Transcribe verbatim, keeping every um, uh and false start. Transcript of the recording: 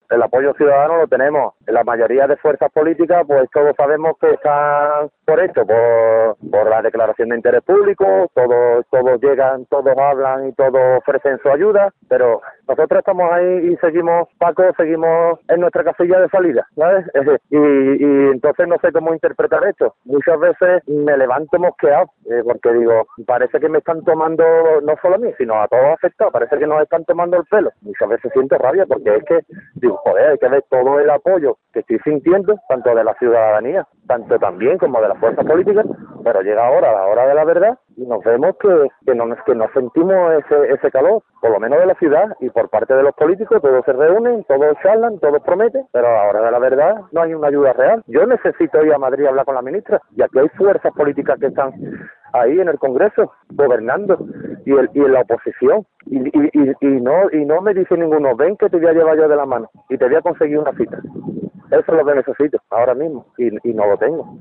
el apoyo ciudadano lo tenemos. La mayoría de fuerzas políticas, pues todos sabemos que están por esto, por, por la declaración de interés público, todos, todos llegan, todos hablan y todos ofrecen su ayuda, pero nosotros estamos ahí y seguimos, Paco, seguimos en nuestra casilla de salida, ¿sabes? Y, y entonces no sé cómo interpretar esto. Muchas veces me levanto mosqueado, eh, porque digo, parece que me están tomando, no solo a mí, sino a todos afectados, parece que nos están tomando el pelo. Muchas veces siento rabia porque es que, digo, joder, hay que ver todo el apoyo que estoy sintiendo, tanto de la ciudadanía, tanto también como de las fuerzas políticas, pero llega ahora, la hora de la verdad, y nos vemos que, que, no, que no sentimos ese, ese calor, por lo menos de la ciudad, y por parte de los políticos, todos se reúnen, todos charlan, todos prometen, pero a la hora de la verdad no hay una ayuda real. Yo necesito ir a Madrid a hablar con la ministra, y aquí hay fuerzas políticas que están ahí en el Congreso, gobernando, y, el, y en la oposición, y, y, y, y no y no me dice ninguno, ven que te voy a llevar yo de la mano, y te voy a conseguir una cita. Eso es lo que necesito ahora mismo, y, y no lo tengo.